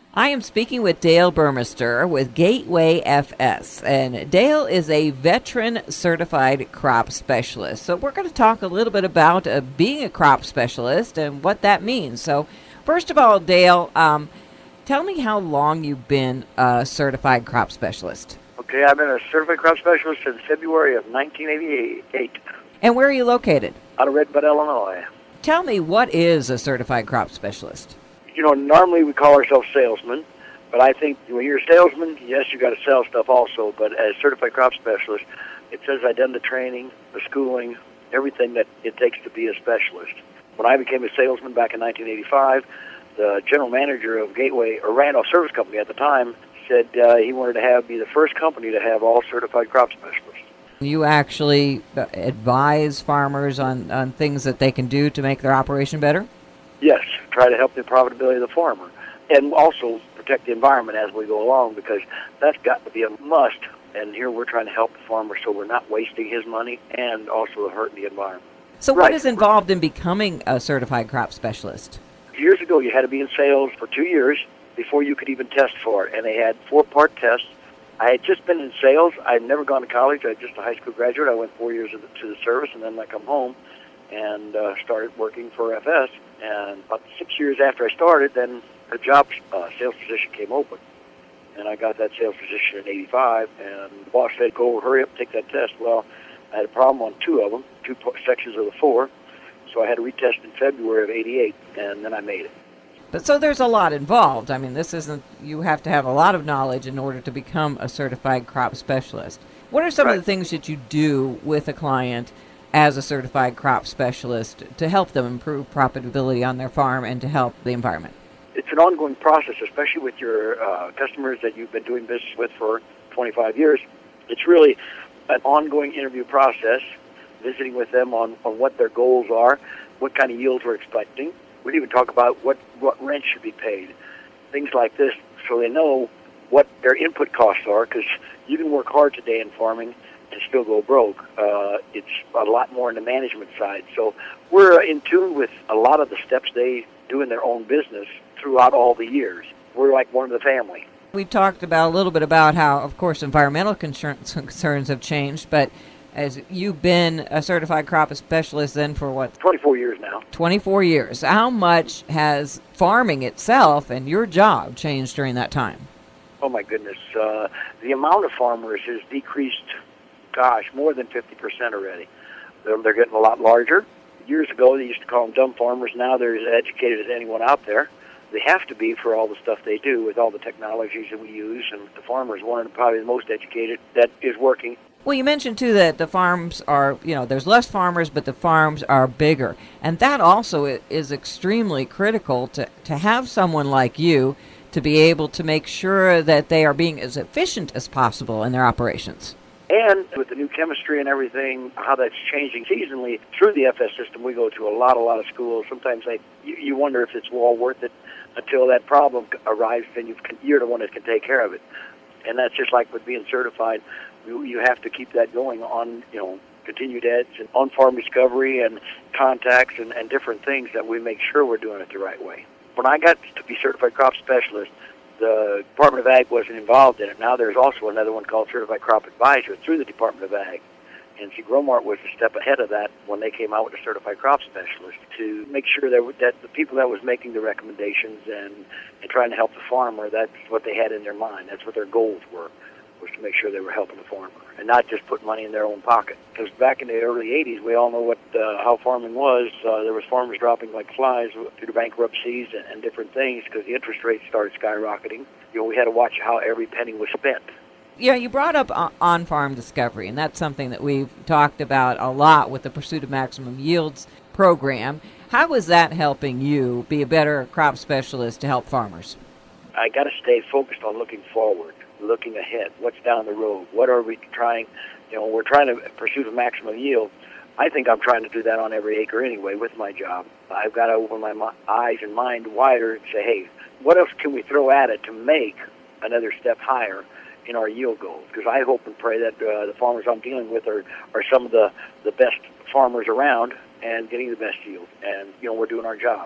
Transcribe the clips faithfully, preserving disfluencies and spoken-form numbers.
I am speaking with Dale Burmester with Gateway F S, and Dale is a veteran certified crop specialist. So we're going to talk a little bit about uh, being a crop specialist and what that means. So first of all, Dale, um, tell me how long you've been a certified crop specialist. Okay, I've been a certified crop specialist since February of nineteen eighty-eight. And where are you located? Out of Red Bud, Illinois. Tell me, what is a certified crop specialist? You know, normally we call ourselves salesmen, but I think when you're a salesman, yes, you got to sell stuff also, but as certified crop specialist, it says I've done the training, the schooling, everything that it takes to be a specialist. When I became a salesman back in nineteen eighty-five, the general manager of Gateway, or Randolph Service Company at the time, said uh, he wanted to have be the first company to have all certified crop specialists. You actually advise farmers on, on things that they can do to make their operation better? Yes, try to help the profitability of the farmer, and also protect the environment as we go along, because that's got to be a must. And here we're trying to help the farmer so we're not wasting his money and also hurting the environment. So right. What is involved in becoming a certified crop specialist? Years ago, you had to be in sales for two years before you could even test for it, and they had four-part tests. I had just been in sales. I'd never gone to college. I was just a high school graduate. I went four years to the, to the service, and then I come home and uh, started working for F S. And about six years after I started, then a job uh, sales position came open. And I got that sales position in eighty-five, and the boss said, go, hurry up, take that test. Well, I had a problem on two of them, two sections of the four, so I had to retest in February of eighty-eight, and then I made it. But so there's a lot involved. I mean, this isn't, you have to have a lot of knowledge in order to become a certified crop specialist. What are some right. of the things that you do with a client as a certified crop specialist to help them improve profitability on their farm and to help the environment? It's an ongoing process, especially with your uh, customers that you've been doing business with for twenty-five years. It's really an ongoing interview process, visiting with them on, on what their goals are, what kind of yields we're expecting. We'd even talk about what, what rent should be paid, things like this, so they know what their input costs are, because you can work hard today in farming and still go broke. Uh, it's a lot more in the management side. So we're in tune with a lot of the steps they do in their own business throughout all the years. We're like one of the family. We talked about a little bit about how, of course, environmental concerns, concerns have changed, but as you've been a certified crop specialist then for what? twenty-four years now. twenty-four years. How much has farming itself and your job changed during that time? Oh, my goodness. Uh, the amount of farmers has decreased, gosh, more than fifty percent already. They're, they're getting a lot larger. Years ago, they used to call them dumb farmers. Now they're as educated as anyone out there. They have to be for all the stuff they do with all the technologies that we use, and the farmer is one of the, probably the most educated that is working. Well, you mentioned, too, that the farms are, you know, there's less farmers, but the farms are bigger. And that also is extremely critical to, to have someone like you to be able to make sure that they are being as efficient as possible in their operations. And with the new chemistry and everything, how that's changing seasonally through the F S system, we go to a lot, a lot of schools. Sometimes they, you, you wonder if it's all worth it until that problem arrives, then you can, you're the one that can take care of it. And that's just like with being certified. You, you have to keep that going on, you know, continued eds and on-farm discovery and contacts and, and different things that we make sure we're doing it the right way. When I got to be certified crop specialist, the Department of Ag wasn't involved in it. Now there's also another one called Certified Crop Advisor through the Department of Ag. And see, Growmart was a step ahead of that when they came out with a Certified Crop Specialist to make sure that, that the people that was making the recommendations and, and trying to help the farmer, that's what they had in their mind. That's what their goals were, was to make sure they were helping the farmer and not just put money in their own pocket. Because back in the early eighties, we all know what uh, how farming was. Uh, there was farmers dropping like flies through the bankruptcies and, and different things because the interest rates started skyrocketing. You know, we had to watch how every penny was spent. Yeah, you brought up on-farm discovery, and that's something that we've talked about a lot with the Pursuit of Maximum Yields program. How is that helping you be a better crop specialist to help farmers? I got to stay focused on looking forward, looking ahead. What's down the road? What are we trying? You know, we're trying to pursue the maximum yield. I think I'm trying to do that on every acre anyway with my job. I've got to open my mi- eyes and mind wider and say, hey, what else can we throw at it to make another step higher in our yield goals? Because I hope and pray that uh, the farmers I'm dealing with are, are some of the, the best farmers around and getting the best yield. And, you know, we're doing our job.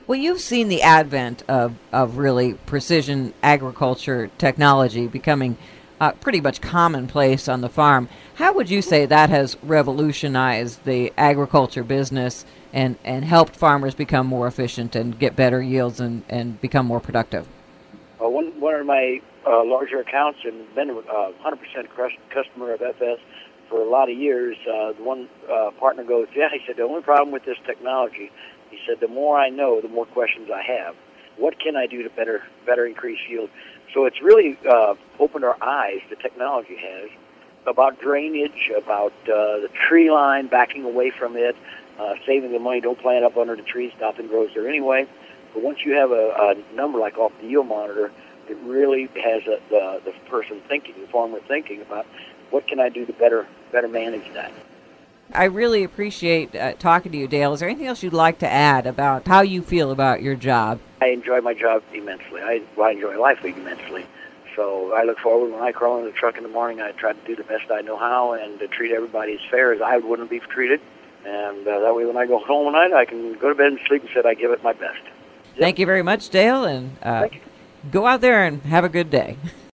Well, you've seen the advent of, of really precision agriculture technology becoming uh, pretty much commonplace on the farm. How would you say that has revolutionized the agriculture business and, and helped farmers become more efficient and get better yields and, and become more productive? Uh, one, one of my uh, larger accounts, and been a uh, one hundred percent customer of F S for a lot of years, uh, the one uh, partner goes, yeah, he said, the only problem with this technology, he said, the more I know, the more questions I have. What can I do to better better increase yield? So it's really uh, opened our eyes, the technology has, about drainage, about uh, the tree line, backing away from it, uh, saving the money. Don't plant up under the trees. Nothing grows there anyway. But once you have a, a number like off the yield monitor, it really has a, the, the person thinking, the farmer thinking about what can I do to better better manage that. I really appreciate uh, talking to you, Dale. Is there anything else you'd like to add about how you feel about your job? I enjoy my job immensely. I, well, I enjoy life immensely. So I look forward when I crawl in the truck in the morning. I try to do the best I know how and to treat everybody as fair as I wouldn't be treated. And uh, that way when I go home at night, I can go to bed and sleep and say I give it my best. Thank you very much, Dale, and uh, go out there and have a good day.